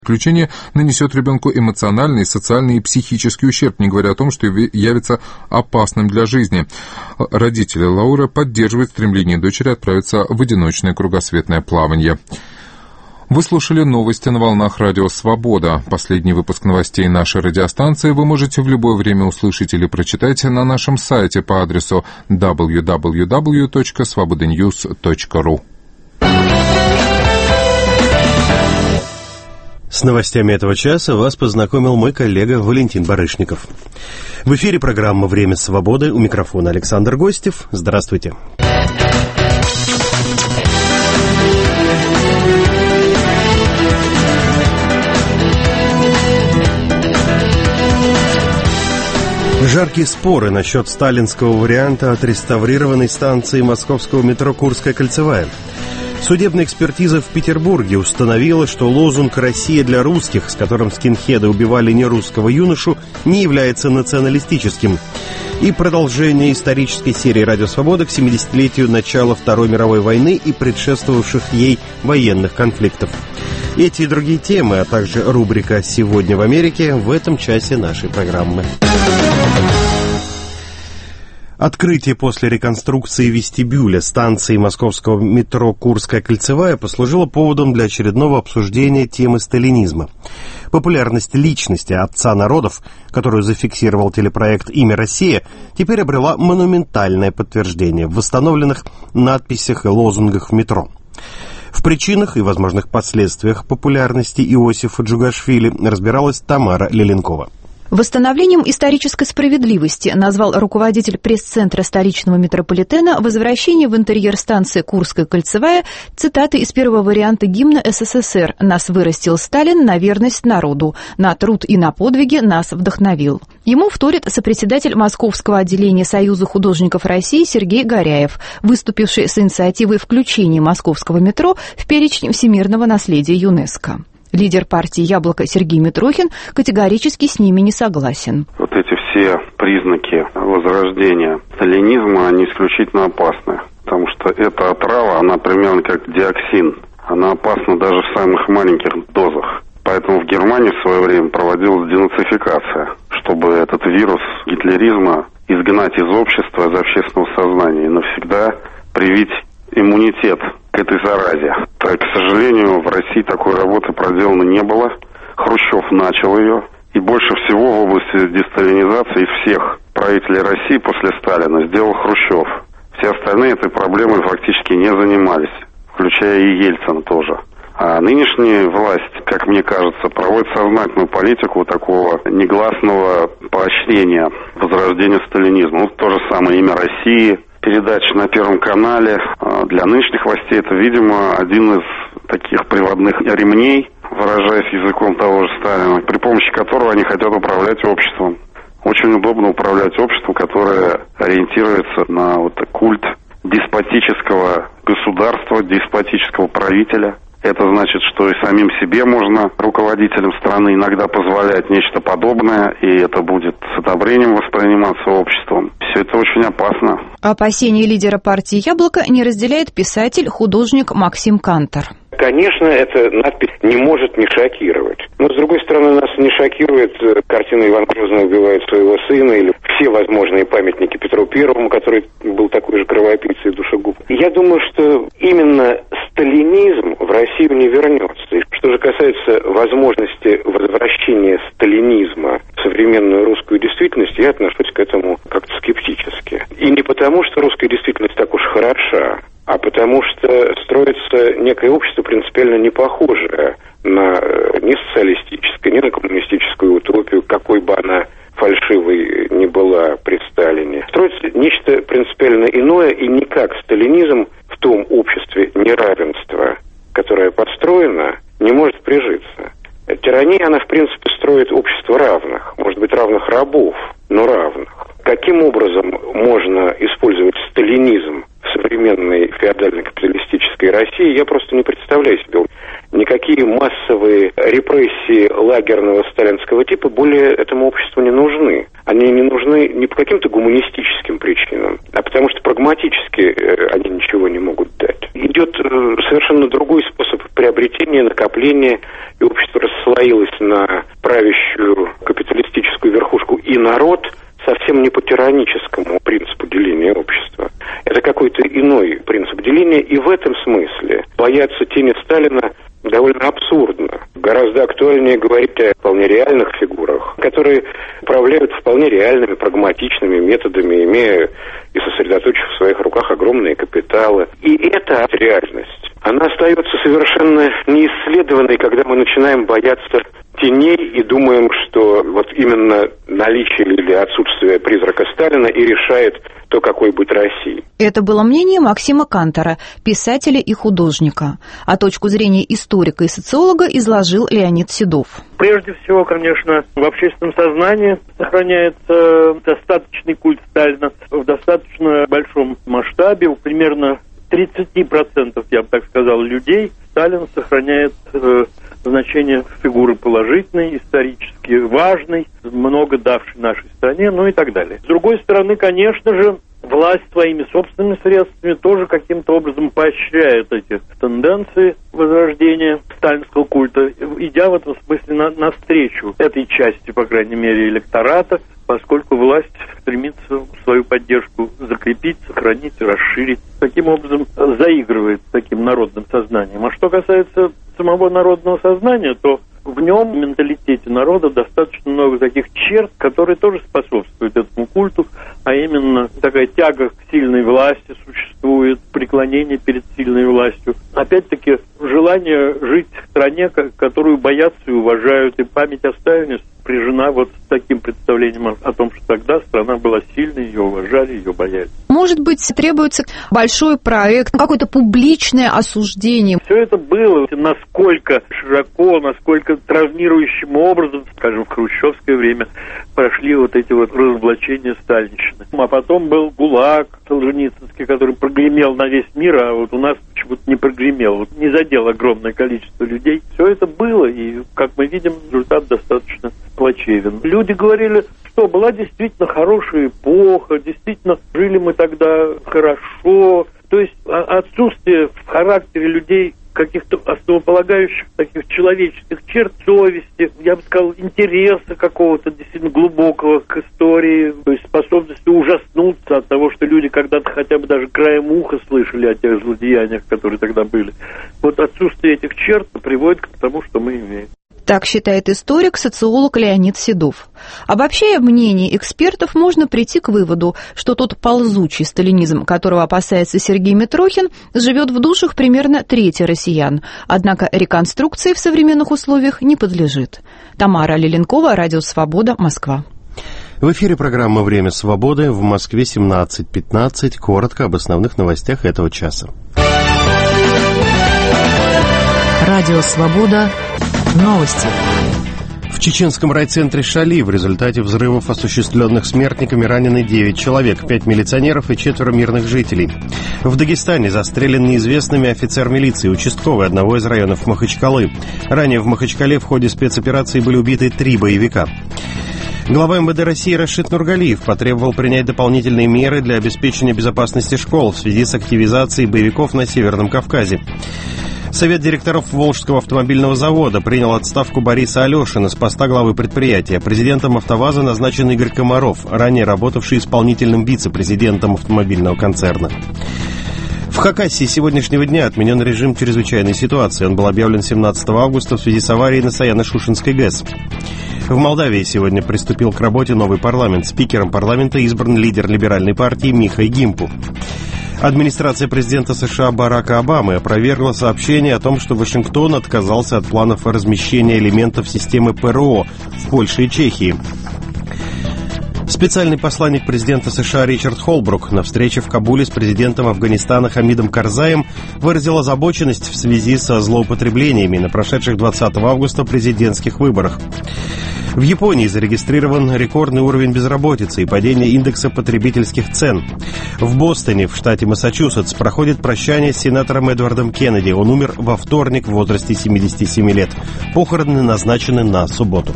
Исключение нанесет ребенку эмоциональный, социальный и психический ущерб, не говоря о том, что явится опасным для жизни. Родители Лауры поддерживают стремление дочери отправиться в одиночное кругосветное плавание. Вы слушали новости на волнах Радио Свобода. Последний выпуск новостей нашей радиостанции вы можете в любое время услышать или прочитать на нашем сайте по адресу www.svobodanews.ru. С новостями этого часа вас познакомил мой коллега Валентин Барышников. В эфире программа «Время свободы». У микрофона Александр Гостев. Здравствуйте. Жаркие споры насчет сталинского варианта отреставрированной станции московского метро «Курская кольцевая». Судебная экспертиза в Петербурге установила, что лозунг «Россия для русских», с которым скинхеды убивали нерусского юношу, не является националистическим. И продолжение исторической серии «Радио Свобода» к 70-летию начала Второй мировой войны и предшествовавших ей военных конфликтов. Эти и другие темы, а также рубрика «Сегодня в Америке» в этом часе нашей программы. Открытие после реконструкции вестибюля станции московского метро «Курская кольцевая» послужило поводом для очередного обсуждения темы сталинизма. Популярность личности отца народов, которую зафиксировал телепроект «Имя Россия», теперь обрела монументальное подтверждение в восстановленных надписях и лозунгах в метро. В причинах и возможных последствиях популярности Иосифа Джугашвили разбиралась Тамара Леленкова. Восстановлением исторической справедливости назвал руководитель пресс-центра столичного метрополитена возвращение в интерьер станции «Курская кольцевая» цитаты из первого варианта гимна СССР «Нас вырастил Сталин на верность народу, на труд и на подвиги нас вдохновил». Ему вторит сопредседатель Московского отделения Союза художников России Сергей Горяев, выступивший с инициативой включения московского метро в перечень всемирного наследия ЮНЕСКО. Лидер партии «Яблоко» Сергей Митрохин категорически с ними не согласен. Вот эти все признаки возрождения сталинизма, они исключительно опасны. Потому что эта отрава, она примерно как диоксин. Она опасна даже в самых маленьких дозах. Поэтому в Германии в свое время проводилась денацификация, чтобы этот вирус гитлеризма изгнать из общества, из общественного сознания и навсегда привить иммунитет к этой заразе. Так, к сожалению, в России такой работы проделано не было. Хрущев начал ее. И больше всего в области десталинизации из всех правителей России после Сталина сделал Хрущев. Все остальные этой проблемой фактически не занимались, включая и Ельцина тоже. А нынешняя власть, как мне кажется, проводит сознательную политику такого негласного поощрения возрождения сталинизма. Ну, то же самое «Имя России», передача на Первом канале. Для нынешних властей это, видимо, один из таких приводных ремней, выражаясь языком того же Сталина, при помощи которого они хотят управлять обществом. Очень удобно управлять обществом, которое ориентируется на вот культ деспотического государства, деспотического правителя. Это значит, что и самим себе можно, руководителям страны, иногда позволять нечто подобное, и это будет с одобрением восприниматься обществом. Все это очень опасно. Опасения лидера партии «Яблоко» не разделяет писатель, художник Максим Кантор. Конечно, эта надпись не может не шокировать. Но, с другой стороны, нас не шокирует картина «Иван Грозный убивает своего сына» или все возможные памятники Петру Первому, который был такой же кровопийцей и душегуб. Я думаю, что именно сталинизм в Россию не вернется. И что же касается возможности возвращения сталинизма в современную русскую действительность, я отношусь к этому как-то скептически. И не потому, что русская действительность так уж хороша, а потому что строится некое общество принципиально не похожее на ни социалистическое, ни на коммунистическую утопию, какой бы она фальшивой не была при Сталине. Строится нечто принципиально иное, и никак сталинизм в том обществе неравенства, которое построено, не может прижиться. Тирания, она в принципе строит общество равных, может быть равных рабов, но равных. Каким образом можно использовать сталинизм в современной феодально-капиталистической России, я просто не представляю себе. никакие массовые репрессии лагерного сталинского типа более этому обществу не нужны. Они не нужны не по каким-то гуманистическим причинам, а потому что прагматически они ничего не могут дать. Идет совершенно другой способ приобретения, накопления, и общество расслоилось на правящую капиталистическую верхушку и народ, совсем не по тираническому принципу деления общества. Это какой-то иной принцип деления, и в этом смысле бояться тени Сталина довольно абсурдно. Гораздо актуальнее говорить о вполне реальных фигурах, которые управляют вполне реальными, прагматичными методами, имея и сосредоточив в своих руках огромные капиталы. И эта реальность, она остается совершенно неисследованной, когда мы начинаем бояться теней и думаем, что вот именно наличие или отсутствие призрака Сталина и решает то, какой будет Россия. Это было мнение Максима Кантора, писателя и художника. А точку зрения историка и социолога изложил Леонид Седов. Прежде всего, конечно, в общественном сознании сохраняется достаточный культ Сталина в достаточно большом масштабе. Примерно 30%, я бы так сказал, людей Сталин сохраняет значение фигуры положительной, исторически важной, много давшей нашей стране, ну и так далее. С другой стороны, конечно же, власть своими собственными средствами тоже каким-то образом поощряет эти тенденции возрождения сталинского культа, идя в этом смысле навстречу этой части, по крайней мере, электората, поскольку власть стремится свою поддержку закрепить, сохранить, расширить. Таким образом, заигрывает с таким народным сознанием. А что касается самого народного сознания, то в нем, в менталитете народа, достаточно много таких черт, которые тоже способствуют этому культу, а именно такая тяга к сильной власти существует, преклонение перед сильной властью. Опять-таки, желание жить в стране, которую боятся и уважают, и память о Сталине спряжена вот с таким представлением о том, что тогда страна была сильной, ее уважали, ее боялись. Может быть, требуется большой проект, какое-то публичное осуждение. Все это было, насколько широко, насколько травмирующим образом, скажем, в хрущевское время прошли вот эти вот разоблачения сталинщины. А потом был ГУЛАГ Солженицынский, который прогремел на весь мир, а вот у нас почему-то не прогремел, вот не задел огромное количество людей. Все это было, и, как мы видим, результат достаточно плачевен. Люди говорили, что была действительно хорошая эпоха, действительно жили мы тогда хорошо. То есть отсутствие в характере людей каких-то основополагающих таких человеческих черт, совести, я бы сказал, интереса какого-то действительно глубокого к истории, то есть способности ужаснуться от того, что люди когда-то хотя бы даже краем уха слышали о тех злодеяниях, которые тогда были. Вот отсутствие этих черт приводит к тому, что мы имеем. Так считает историк, социолог Леонид Седов. Обобщая мнение экспертов, можно прийти к выводу, что тот ползучий сталинизм, которого опасается Сергей Митрохин, живет в душах примерно трети россиян. Однако реконструкции в современных условиях не подлежит. Тамара Леленкова, Радио Свобода, Москва. В эфире программа «Время свободы», в Москве 17:15. Коротко об основных новостях этого часа. Радио Свобода. Новости. В чеченском райцентре Шали в результате взрывов, осуществленных смертниками, ранены 9 человек, 5 милиционеров и 4 мирных жителей. В Дагестане застрелен неизвестными офицер милиции, участковый одного из районов Махачкалы. Ранее в Махачкале в ходе спецоперации были убиты 3 боевика. Глава МВД России Рашид Нургалиев потребовал принять дополнительные меры для обеспечения безопасности школ в связи с активизацией боевиков на Северном Кавказе. Совет директоров Волжского автомобильного завода принял отставку Бориса Алешина с поста главы предприятия. Президентом «АвтоВАЗа» назначен Игорь Комаров, ранее работавший исполнительным вице-президентом автомобильного концерна. В Хакасии с сегодняшнего дня отменен режим чрезвычайной ситуации. Он был объявлен 17 августа в связи с аварией на Саяно-Шушенской ГЭС. В Молдавии сегодня приступил к работе новый парламент. Спикером парламента избран лидер либеральной партии Михай Гимпу. Администрация президента США Барака Обамы опровергла сообщение о том, что Вашингтон отказался от планов размещения элементов системы ПРО в Польше и Чехии. Специальный посланник президента США Ричард Холбрук на встрече в Кабуле с президентом Афганистана Хамидом Карзаем выразил озабоченность в связи со злоупотреблениями на прошедших 20 августа президентских выборах. В Японии зарегистрирован рекордный уровень безработицы и падение индекса потребительских цен. В Бостоне, в штате Массачусетс, проходит прощание с сенатором Эдвардом Кеннеди. Он умер во вторник в возрасте 77 лет. Похороны назначены на субботу.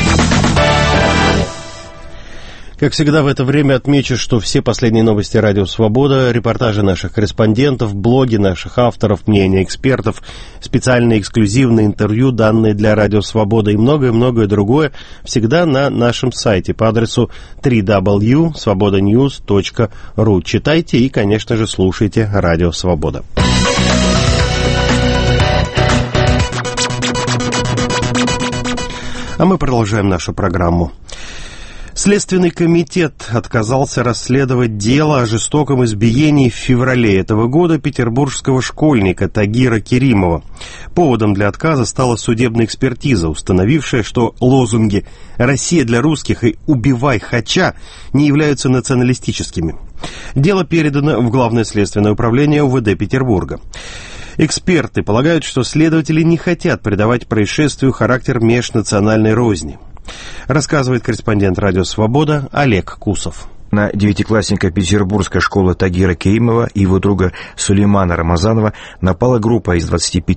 Как всегда в это время отмечу, что все последние новости «Радио Свобода», репортажи наших корреспондентов, блоги наших авторов, мнения экспертов, специальные эксклюзивные интервью, данные для «Радио Свобода» и многое-многое другое всегда на нашем сайте по адресу www.svobodanews.ru. Читайте и, конечно же, слушайте «Радио Свобода». А мы продолжаем нашу программу. Следственный комитет отказался расследовать дело о жестоком избиении в феврале этого года петербургского школьника Тагира Керимова. Поводом для отказа стала судебная экспертиза, установившая, что лозунги «Россия для русских» и «Убивай Хача» не являются националистическими. Дело передано в Главное следственное управление УВД Петербурга. Эксперты полагают, что следователи не хотят придавать происшествию характер межнациональной розни. Рассказывает корреспондент «Радио Свобода» Олег Кусов. На девятиклассника петербургской школы Тагира Керимова и его друга Сулеймана Рамазанова напала группа из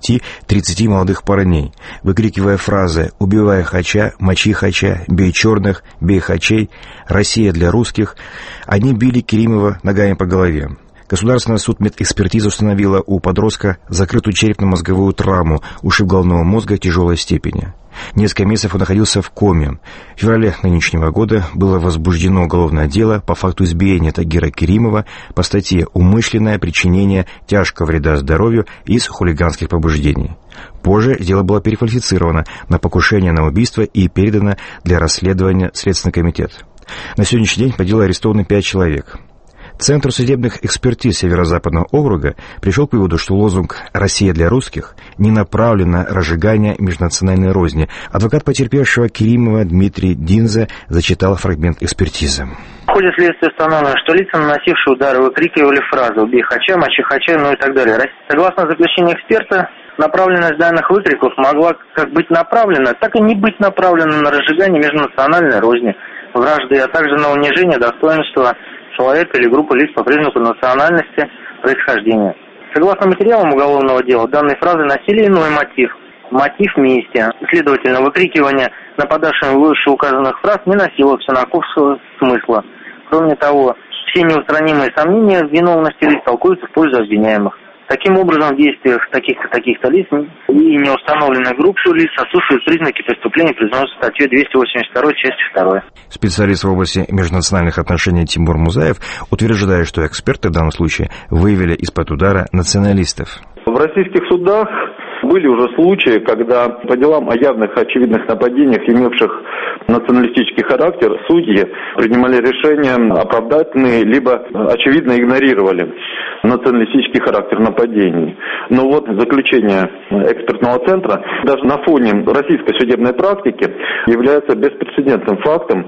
25-30 молодых парней, выкрикивая фразы «Убивай Хача», «Мочи Хача», «Бей черных», «Бей Хачей», «Россия для русских». Они били Керимова ногами по голове. Государственная судмедэкспертиза установила у подростка закрытую черепно-мозговую травму, ушиб головного мозга тяжелой степени. Несколько месяцев он находился в коме. В феврале нынешнего года было возбуждено уголовное дело по факту избиения Тагира Керимова по статье «Умышленное причинение тяжкого вреда здоровью из хулиганских побуждений». Позже дело было переквалифицировано на покушение на убийство и передано для расследования в Следственный комитет. На сегодняшний день по делу арестованы 5 человек. Центр судебных экспертиз Северо-Западного округа пришел к выводу, что лозунг «Россия для русских» не направлен на разжигание межнациональной розни. Адвокат потерпевшего Керимова Дмитрий Динзе зачитал фрагмент экспертизы. В ходе следствия установлено, что лица, наносившие удары, выкрикивали фразы «Убей Хача», «Мочи Хача», ну и так далее. Согласно заключению эксперта, направленность данных выкриков могла как быть направлена, так и не быть направлена на разжигание межнациональной розни, вражды, а также на унижение достоинства человека или группы лиц по признаку национальности, происхождения. Согласно материалам уголовного дела, данные фразы носили иной мотив – мотив мести. Следовательно, выкрикивание нападавшим вышеуказанных фраз не носило всенаковского смысла. Кроме того, все неустранимые сомнения в виновности лиц толкуются в пользу обвиняемых. Таким образом, в действиях таких-то лиц и неустановленных групп лиц отсутствуют признаки преступления, признаются статьей 282 части 2. Специалист в области межнациональных отношений Тимур Музаев утверждает, что эксперты в данном случае выявили из-под удара националистов. В российских судах были уже случаи, когда по делам о явных очевидных нападениях, имевших националистический характер, судьи принимали решения оправдательные, либо очевидно игнорировали националистический характер нападений. Но вот заключение экспертного центра даже на фоне российской судебной практики является беспрецедентным фактом,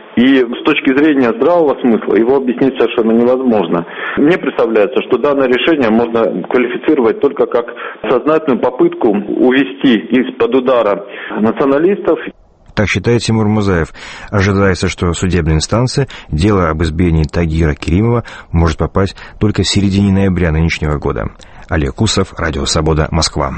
и с точки зрения здравого смысла его объяснить совершенно невозможно. Мне представляется, что данное решение можно квалифицировать только как сознательную попытку увести из-под удара националистов. Так считает Тимур Музаев. Ожидается, что судебная инстанция дело об избиении Тагира Керимова может попасть только в середине ноября нынешнего года. Олег Кусов, Радио Свобода, Москва.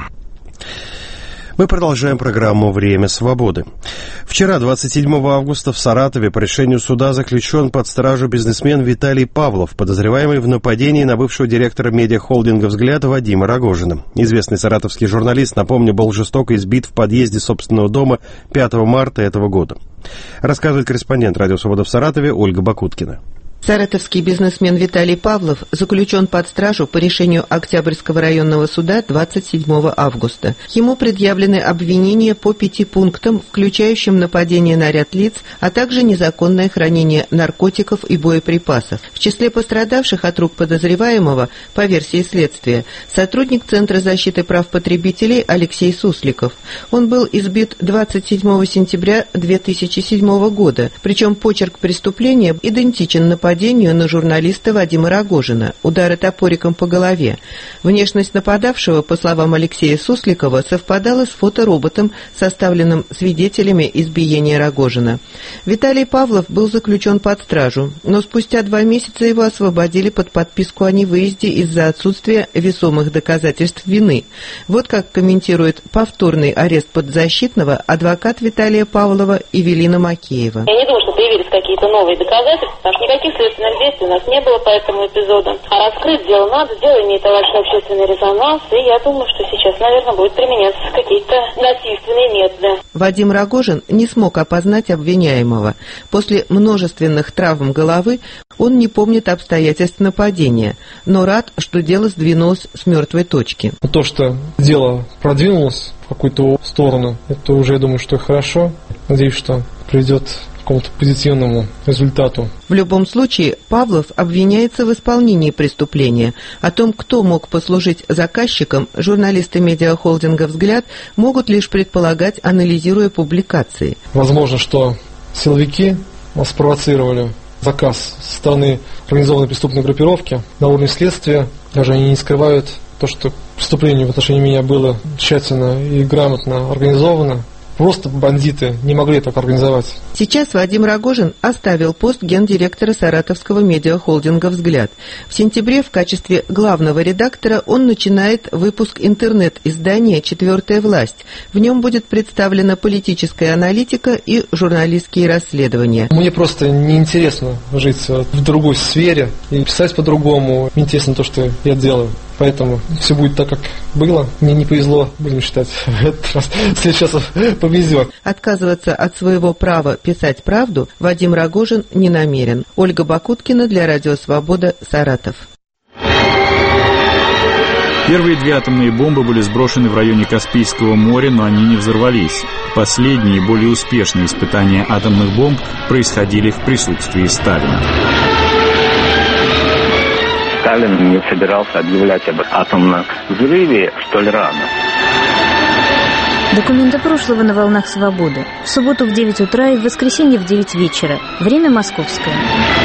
Мы продолжаем программу «Время свободы». Вчера, 27 августа, в Саратове по решению суда заключен под стражу бизнесмен Виталий Павлов, подозреваемый в нападении на бывшего директора медиахолдинга «Взгляд» Вадима Рогожина. Известный саратовский журналист, напомню, был жестоко избит в подъезде собственного дома 5 марта этого года. Рассказывает корреспондент «Радио Свобода» в Саратове Ольга Бакуткина. Саратовский бизнесмен Виталий Павлов заключен под стражу по решению Октябрьского районного суда 27 августа. Ему предъявлены обвинения по 5 пунктам, включающим нападение на ряд лиц, а также незаконное хранение наркотиков и боеприпасов. В числе пострадавших от рук подозреваемого, по версии следствия, сотрудник Центра защиты прав потребителей Алексей Сусликов. Он был избит 27 сентября 2007 года, причем почерк преступления идентичен нападению нападению на журналиста Вадима Рогожина, удара топориком по голове. Внешность нападавшего, по словам Алексея Сусликова, совпадала с фотороботом, составленным свидетелями избиения Рогожина. Виталий Павлов был заключен под стражу, но спустя 2 месяца его освободили под подписку о невыезде из-за отсутствия весомых доказательств вины. Вот как комментирует повторный арест подзащитного адвокат Виталия Павлова Эвелина Макеева. Я не думаю, что появились какие-то новые доказательства, потому что никаких следственных действий у нас не было по этому эпизоду. А раскрыть дело надо, дело имеет большой общественный резонанс, и я думаю, что сейчас, наверное, будут применяться какие-то насильственные методы. Вадим Рогожин не смог опознать обвиняемого. После множественных травм головы он не помнит обстоятельств нападения, но рад, что дело сдвинулось с мертвой точки. То, что дело продвинулось в какую-то сторону, это уже, я думаю, что хорошо. Надеюсь, что приведет к какому-то позитивному результату. В любом случае, Павлов обвиняется в исполнении преступления. О том, кто мог послужить заказчиком, журналисты медиахолдинга «Взгляд» могут лишь предполагать, анализируя публикации. Возможно, что силовики спровоцировали заказ со стороны организованной преступной группировки. На уровне следствия даже они не скрывают то, что преступление в отношении меня было тщательно и грамотно организовано. Просто бандиты не могли так организовать. Сейчас Вадим Рогожин оставил пост гендиректора саратовского медиахолдинга «Взгляд». В сентябре в качестве главного редактора он начинает выпуск интернет-издания «Четвертая власть». В нем будет представлена политическая аналитика и журналистские расследования. Мне просто неинтересно жить в другой сфере и писать по-другому. Мне интересно то, что я делаю. Поэтому все будет так, как было. Мне не повезло, будем считать, в этот раз. В следующий раз повезет. Отказываться от своего права писать правду Вадим Рогожин не намерен. Ольга Бакуткина для Радио Свобода, Саратов. Первые 2 атомные бомбы были сброшены в районе Каспийского моря, но они не взорвались. Последние, более успешные испытания атомных бомб происходили в присутствии Сталина. Сталин не собирался объявлять об атомном взрыве столь рано. Документы прошлого на волнах свободы. В субботу в 9 утра и в воскресенье в 9 вечера. Время московское.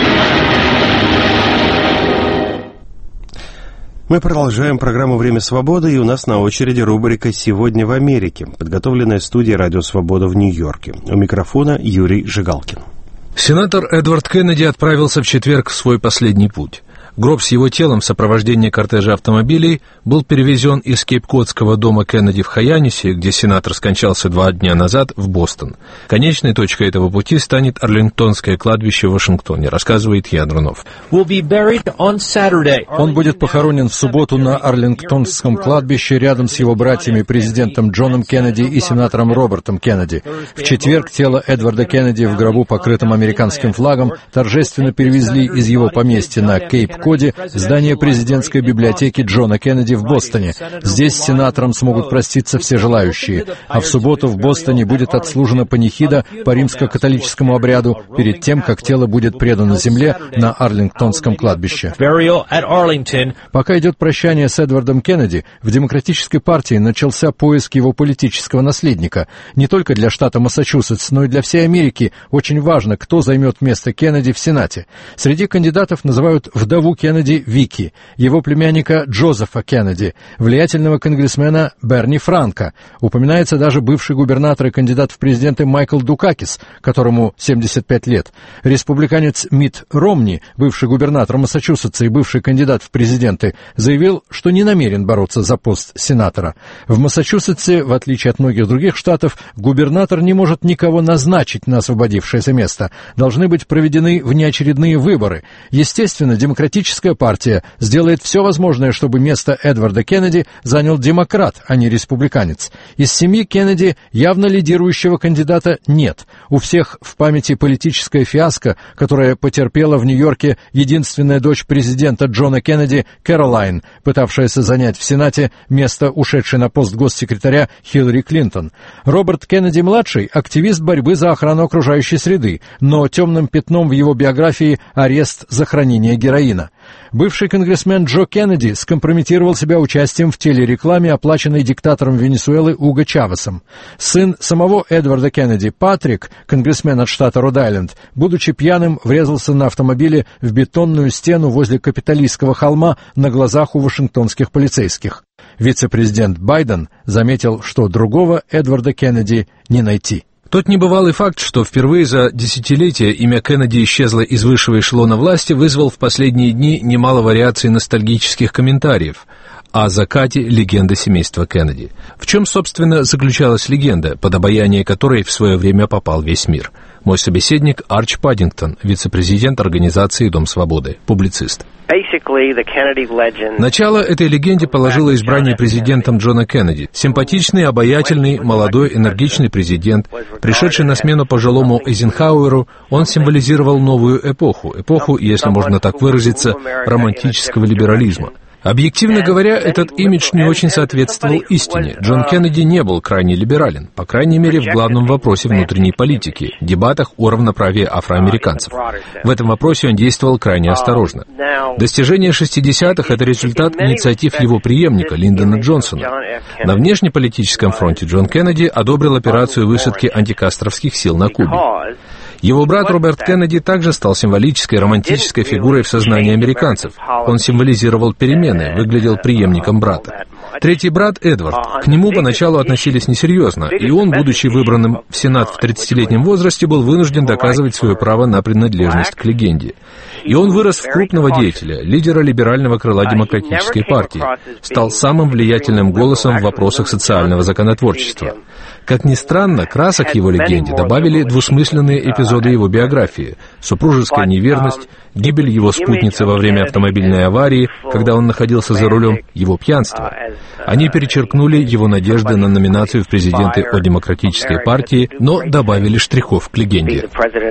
Мы продолжаем программу «Время свободы», и у нас на очереди рубрика «Сегодня в Америке», подготовленная студией «Радио Свобода» в Нью-Йорке. У микрофона Юрий Жигалкин. Сенатор Эдвард Кеннеди отправился в четверг в свой последний путь. Гроб с его телом в сопровождении кортежа автомобилей был перевезен из Кейп-Кодского дома Кеннеди в Хайанисе, где сенатор скончался 2 дня назад, в Бостон. Конечной точкой этого пути станет Арлингтонское кладбище в Вашингтоне, рассказывает Ян Рунов. Он будет похоронен в субботу на Арлингтонском кладбище рядом с его братьями, президентом Джоном Кеннеди и сенатором Робертом Кеннеди. В четверг тело Эдварда Кеннеди в гробу, покрытом американским флагом, торжественно перевезли из его поместья на Кейп-Коде в здание президентской библиотеки Джона Кеннеди в Бостоне. Здесь с сенатором смогут проститься все желающие. А в субботу в Бостоне будет отслужена панихида по римско-католическому обряду перед тем, как тело будет предано земле на Арлингтонском кладбище. Пока идет прощание с Эдвардом Кеннеди, в Демократической партии начался поиск его политического наследника. Не только для штата Массачусетс, но и для всей Америки очень важно, кто займет место Кеннеди в Сенате. Среди кандидатов называют вдову Кеннеди Вики, его племянника Джозефа Кеннеди, влиятельного конгрессмена Берни Франка. Упоминается даже бывший губернатор и кандидат в президенты Майкл Дукакис, которому 75 лет. Республиканец Митт Ромни, бывший губернатор Массачусетса и бывший кандидат в президенты, заявил, что не намерен бороться за пост сенатора. В Массачусетсе, в отличие от многих других штатов, губернатор не может никого назначить на освободившееся место. Должны быть проведены внеочередные выборы. Естественно, Демократическая партия сделает все возможное, чтобы место Эдварда Кеннеди занял демократ, а не республиканец. Из семьи Кеннеди явно лидирующего кандидата нет. У всех в памяти политическая фиаско, которая потерпела в Нью-Йорке единственная дочь президента Джона Кеннеди, Кэролайн, пытавшаяся занять в Сенате место ушедшей на пост госсекретаря Хиллари Клинтон. Роберт Кеннеди-младший – активист борьбы за охрану окружающей среды, но темным пятном в его биографии арест за хранение героина. Байдена. Бывший конгрессмен Джо Кеннеди скомпрометировал себя участием в телерекламе, оплаченной диктатором Венесуэлы Уго Чавесом. Сын самого Эдварда Кеннеди, Патрик, конгрессмен от штата Род-Айленд, будучи пьяным, врезался на автомобиле в бетонную стену возле Капитолийского холма на глазах у вашингтонских полицейских. Вице-президент Байден заметил, что другого Эдварда Кеннеди не найти. Тот небывалый факт, что впервые за десятилетия имя Кеннеди исчезло из высшего эшелона власти, вызвал в последние дни немало вариаций ностальгических комментариев о закате легенды семейства Кеннеди. В чем, собственно, заключалась легенда, под обаяние которой в свое время попал весь мир? Мой собеседник Арч Паддингтон, вице-президент организации «Дом свободы», публицист. Начало этой легенде положило избрание президентом Джона Кеннеди. Симпатичный, обаятельный, молодой, энергичный президент, пришедший на смену пожилому Эйзенхауэру, он символизировал новую эпоху, если можно так выразиться, романтического либерализма. Объективно говоря, этот имидж не очень соответствовал истине. Джон Кеннеди не был крайне либерален, по крайней мере, в главном вопросе внутренней политики – дебатах о равноправии афроамериканцев. В этом вопросе он действовал крайне осторожно. Достижение 60-х – это результат инициатив его преемника Линдона Джонсона. На внешнеполитическом фронте Джон Кеннеди одобрил операцию высадки антикастровских сил на Кубе. Его брат Роберт Кеннеди также стал символической, романтической фигурой в сознании американцев. Он символизировал перемены, выглядел преемником брата. Третий брат, Эдвард, к нему поначалу относились несерьезно, и он, будучи выбранным в Сенат в 30-летнем возрасте, был вынужден доказывать свое право на принадлежность к легенде. И он вырос в крупного деятеля, лидера либерального крыла демократической партии, стал самым влиятельным голосом в вопросах социального законотворчества. Как ни странно, красок его легенде добавили двусмысленные эпизоды его биографии: супружеская неверность, гибель его спутницы во время автомобильной аварии, когда он находился за рулем, его пьянство. Они перечеркнули его надежды на номинацию в президенты от Демократической партии, но добавили штрихов к легенде.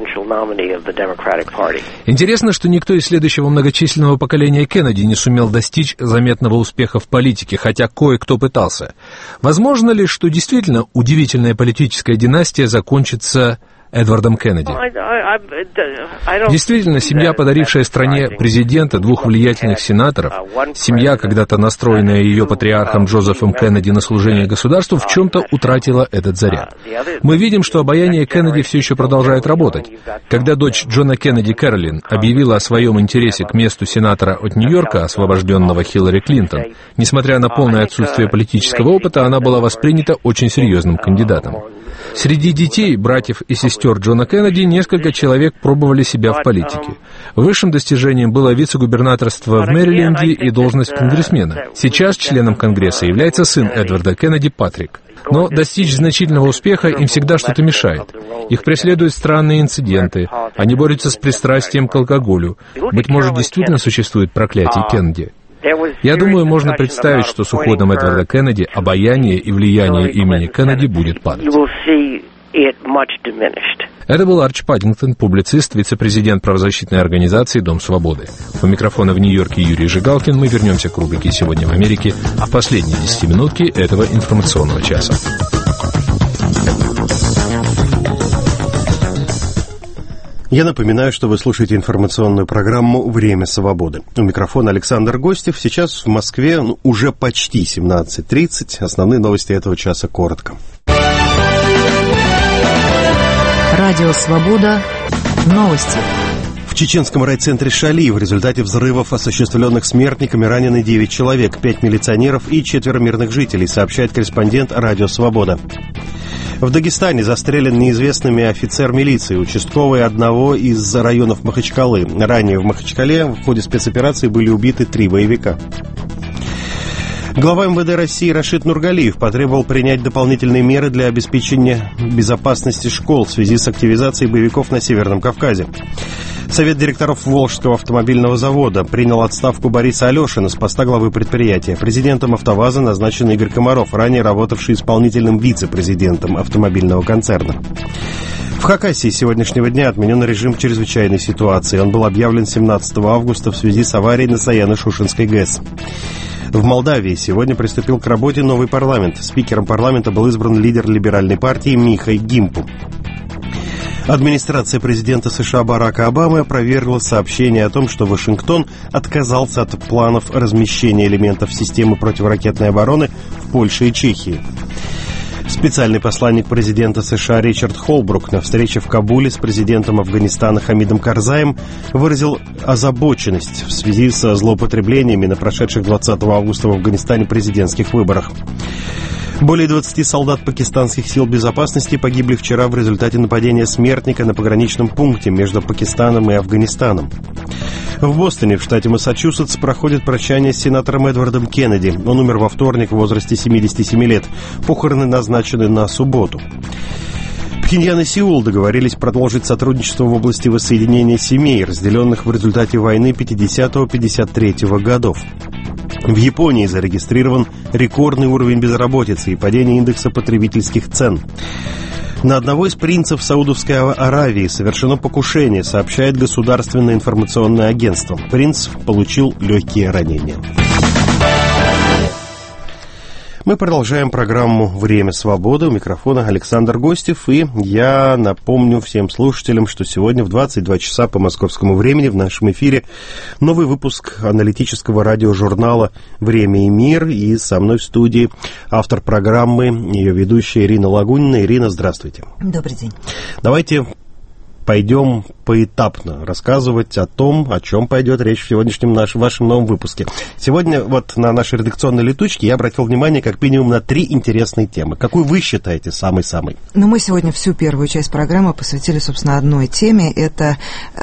Интересно, что никто из следующего многочисленного поколения Кеннеди не сумел достичь заметного успеха в политике, хотя кое-кто пытался. Возможно ли, что действительно удивительная политическая династия закончится Эдвардом Кеннеди? Действительно, семья, подарившая стране президента, двух влиятельных сенаторов, семья, когда-то настроенная ее патриархом Джозефом Кеннеди на служение государству, в чем-то утратила этот заряд. Мы видим, что обаяние Кеннеди все еще продолжает работать. Когда дочь Джона Кеннеди, Кэролин, объявила о своем интересе к месту сенатора от Нью-Йорка, освобожденного Хиллари Клинтон, несмотря на полное отсутствие политического опыта, она была воспринята очень серьезным кандидатом. Среди детей, братьев и сестер Джона Кеннеди несколько человек пробовали себя в политике. Высшим достижением было вице-губернаторство в Мэриленде и должность конгрессмена. Сейчас членом Конгресса является сын Эдварда Кеннеди, Патрик. Но достичь значительного успеха им всегда что-то мешает. Их преследуют странные инциденты, они борются с пристрастием к алкоголю. Быть может, действительно существует проклятие Кеннеди. Я думаю, можно представить, что с уходом Эдварда Кеннеди обаяние и влияние имени Кеннеди будет падать. Это был Арч Паддингтон, публицист, вице-президент правозащитной организации «Дом свободы». У микрофона в Нью-Йорке Юрий Жигалкин. Мы вернемся к рубрике «Сегодня в Америке» в последние 10 минутки этого информационного часа. Я напоминаю, что вы слушаете информационную программу «Время свободы». У микрофона Александр Гостев. Сейчас в Москве уже почти 17:30. Основные новости этого часа коротко. Радио «Свобода». Новости. В чеченском райцентре Шали в результате взрывов, осуществленных смертниками, ранены 9 человек, 5 милиционеров и 4 мирных жителей, сообщает корреспондент «Радио Свобода». В Дагестане застрелен неизвестными офицер милиции, участковый одного из районов Махачкалы. Ранее в Махачкале в ходе спецоперации были убиты 3 боевика. Глава МВД России Рашид Нургалиев потребовал принять дополнительные меры для обеспечения безопасности школ в связи с активизацией боевиков на Северном Кавказе. Совет директоров Волжского автомобильного завода принял отставку Бориса Алешина с поста главы предприятия. Президентом «АвтоВАЗа» назначен Игорь Комаров, ранее работавший исполнительным вице-президентом автомобильного концерна. В Хакасии с сегодняшнего дня отменен режим чрезвычайной ситуации. Он был объявлен 17 августа в связи с аварией на Саяно-Шушенской ГЭС. В Молдавии сегодня приступил к работе новый парламент. Спикером парламента был избран лидер либеральной партии Михай Гимпу. Администрация президента США Барака Обамы опровергла сообщение о том, что Вашингтон отказался от планов размещения элементов системы противоракетной обороны в Польше и Чехии. Специальный посланник президента США Ричард Холбрук на встрече в Кабуле с президентом Афганистана Хамидом Карзаем выразил озабоченность в связи со злоупотреблениями на прошедших 20 августа в Афганистане президентских выборах. Более 20 солдат пакистанских сил безопасности погибли вчера в результате нападения смертника на пограничном пункте между Пакистаном и Афганистаном. В Бостоне, в штате Массачусетс, проходит прощание с сенатором Эдвардом Кеннеди. Он умер во вторник в возрасте 77 лет. Похороны назначены на субботу. Пхеньян и Сеул договорились продолжить сотрудничество в области воссоединения семей, разделенных в результате войны 50-53 годов. В Японии зарегистрирован рекордный уровень безработицы и падение индекса потребительских цен. На одного из принцев Саудовской Аравии совершено покушение, сообщает государственное информационное агентство. Принц получил легкие ранения. Мы продолжаем программу «Время свободы». У микрофона Александр Гостев. И я напомню всем слушателям, что сегодня в 22 часа по московскому времени в нашем эфире новый выпуск аналитического радиожурнала «Время и мир». И со мной в студии автор программы, ее ведущая Ирина Лагунина. Ирина, здравствуйте. Добрый день. Давайте пойдем поэтапно рассказывать о том, о чем пойдет речь в сегодняшнем вашем новом выпуске. Сегодня вот на нашей редакционной летучке я обратил внимание как минимум на 3 интересные темы. Какую вы считаете самой-самой? Ну, мы сегодня всю первую часть программы посвятили, собственно, одной теме. Это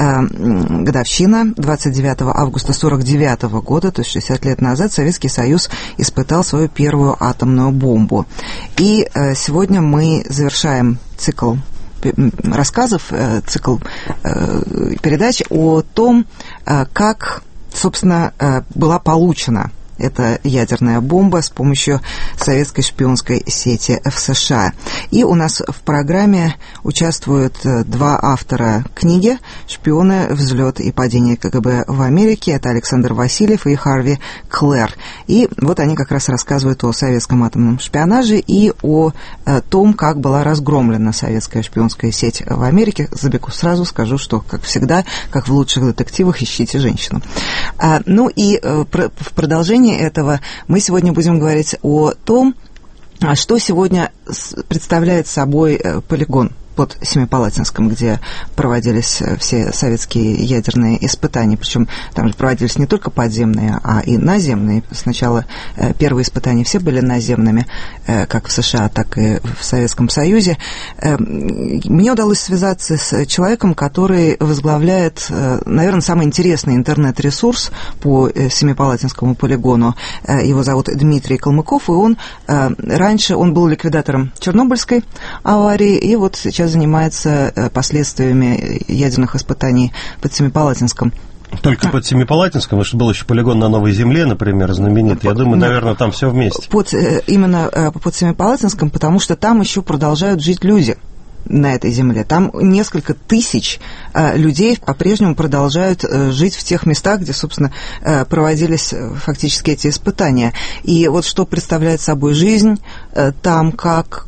годовщина 29 августа 49 года, то есть 60 лет назад, Советский Союз испытал свою первую атомную бомбу. И сегодня мы завершаем цикл рассказов, цикл передач о том, как, собственно, была получена эта ядерная бомба с помощью советской шпионской сети в США. И у нас в программе участвуют 2 автора книги «Шпионы. Взлет и падение КГБ в Америке». Это Александр Васильев и Харви Клэр. И вот они как раз рассказывают о советском атомном шпионаже и о том, как была разгромлена советская шпионская сеть в Америке. Забегу сразу, скажу, что, как всегда, как в лучших детективах, ищите женщину. Ну и в продолжении этого мы сегодня будем говорить о том, что сегодня представляет собой полигон под Семипалатинском, где проводились все советские ядерные испытания. Причем там же проводились не только подземные, а и наземные. Сначала первые испытания все были наземными, как в США, так и в Советском Союзе. Мне удалось связаться с человеком, который возглавляет, наверное, самый интересный интернет-ресурс по Семипалатинскому полигону. Его зовут Дмитрий Калмыков, и он раньше был ликвидатором Чернобыльской аварии, и вот сейчас занимается последствиями ядерных испытаний под Семипалатинском. Только под Семипалатинском, потому что был еще полигон на Новой Земле, например, знаменитый. Я думаю, наверное, там все вместе. Именно под Семипалатинском, потому что там еще продолжают жить люди на этой земле. Там несколько тысяч людей по-прежнему продолжают жить в тех местах, где, собственно, проводились фактически эти испытания. И вот что представляет собой жизнь там, как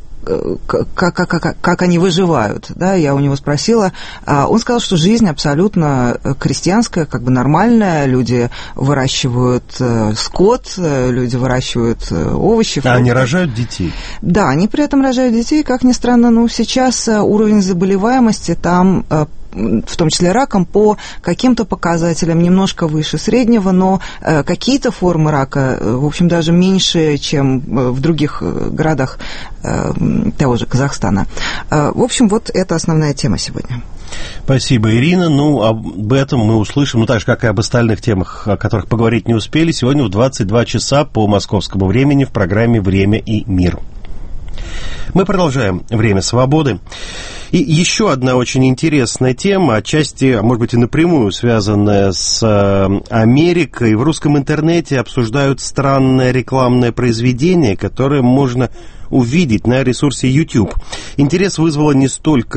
они выживают, да, я у него спросила, он сказал, что жизнь абсолютно крестьянская, как бы нормальная, люди выращивают скот, люди выращивают овощи. А они рожают детей? Да, они при этом рожают детей, как ни странно, сейчас уровень заболеваемости там, в том числе раком, по каким-то показателям немножко выше среднего, но какие-то формы рака, в общем, даже меньше, чем в других городах того же Казахстана. В общем, вот это основная тема сегодня. Спасибо, Ирина. Об этом мы услышим, так же, как и об остальных темах, о которых поговорить не успели, сегодня в 22 часа по московскому времени в программе «Время и мир». Мы продолжаем «Время свободы». И еще одна очень интересная тема, отчасти, а может быть и напрямую связанная с Америкой. В русском интернете обсуждают странное рекламное произведение, которое можно увидеть на ресурсе YouTube. Интерес вызвало не столько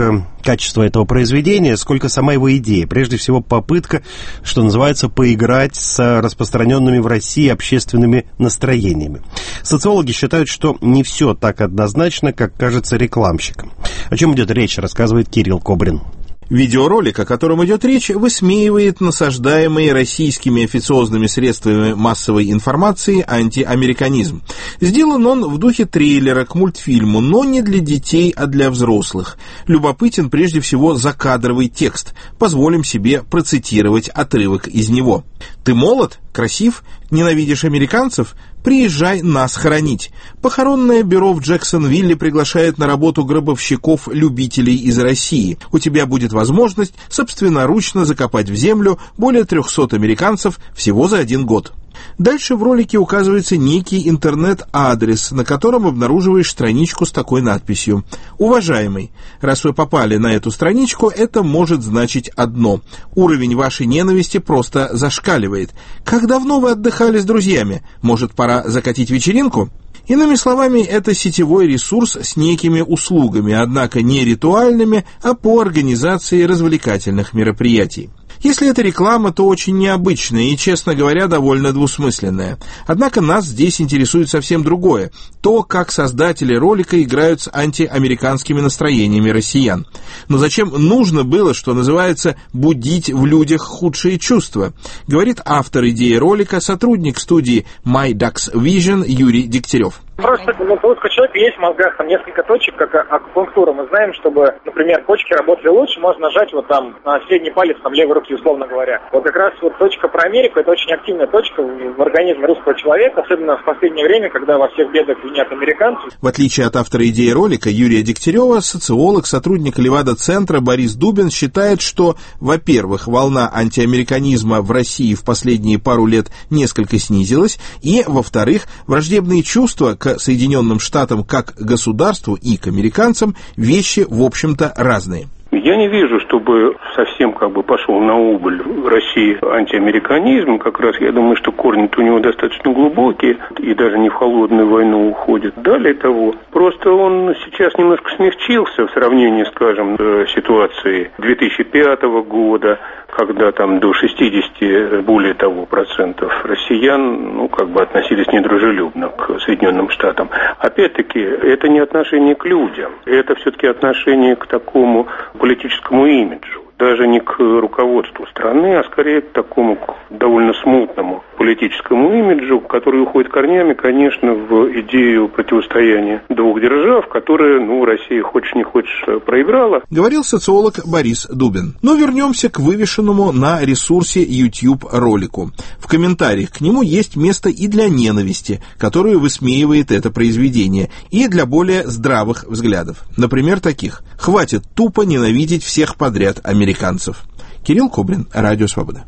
качество этого произведения, сколько сама его идея. Прежде всего, попытка, что называется, поиграть с распространенными в России общественными настроениями. Социологи считают, что не все так однозначно, как кажется рекламщикам. О чем идет речь, рассказывает Кирилл Кобрин. Видеоролик, о котором идет речь, высмеивает насаждаемый российскими официозными средствами массовой информации антиамериканизм. Сделан он в духе трейлера к мультфильму, но не для детей, а для взрослых. Любопытен прежде всего закадровый текст. Позволим себе процитировать отрывок из него. «Ты молод? Красив? Ненавидишь американцев? Приезжай нас хоронить. Похоронное бюро в Джексонвилле приглашает на работу гробовщиков-любителей из России. У тебя будет возможность собственноручно закопать в землю более 300 американцев всего за 1 год». Дальше в ролике указывается некий интернет-адрес, на котором обнаруживаешь страничку с такой надписью. «Уважаемый, раз вы попали на эту страничку, это может значить одно. Уровень вашей ненависти просто зашкаливает. Как давно вы отдыхали с друзьями? Может, пора закатить вечеринку?» Иными словами, это сетевой ресурс с некими услугами, однако не ритуальными, а по организации развлекательных мероприятий. Если это реклама, то очень необычная и, честно говоря, довольно двусмысленная. Однако нас здесь интересует совсем другое. То, как создатели ролика играют с антиамериканскими настроениями россиян. Но зачем нужно было, что называется, будить в людях худшие чувства? Говорит автор идеи ролика, сотрудник студии My Ducks Vision Юрий Дегтярев. Просто у человека есть в мозгах там несколько точек, как акупунктура. Мы знаем, чтобы, например, почки работали лучше, можно нажать вот там на средний палец там левой руки, условно говоря. Вот как раз вот точка про Америку, это очень активная точка в организме русского человека, особенно в последнее время, когда во всех бедах винят американцев. В отличие от автора идеи ролика Юрия Дегтярева, социолог, сотрудник Левада-центра Борис Дубин считает, что, во-первых, волна антиамериканизма в России в последние пару лет несколько снизилась, и, во-вторых, враждебные чувства к Соединенным Штатам как государству и к американцам вещи, в общем-то, разные. Я не вижу, чтобы совсем пошел на убыль в России антиамериканизм. Как раз я думаю, что корни-то у него достаточно глубокие и даже не в холодную войну уходит. Далее того, просто он сейчас немножко смягчился в сравнении, скажем, с ситуацией 2005 года, когда там до 60, более того, процентов россиян, относились недружелюбно к Соединенным Штатам. Опять-таки, это не отношение к людям, это все-таки отношение к такому политическому имиджу. Даже не к руководству страны, а скорее к такому довольно смутному политическому имиджу, который уходит корнями, конечно, в идею противостояния двух держав, которые, Россия хочешь не хочешь проиграла. Говорил социолог Борис Дубин. Но вернемся к вывешенному на ресурсе YouTube ролику. В комментариях к нему есть место и для ненависти, которую высмеивает это произведение, и для более здравых взглядов. Например, таких: «Хватит тупо ненавидеть всех подряд американцев». Кирилл Кобрин, Радио Свобода.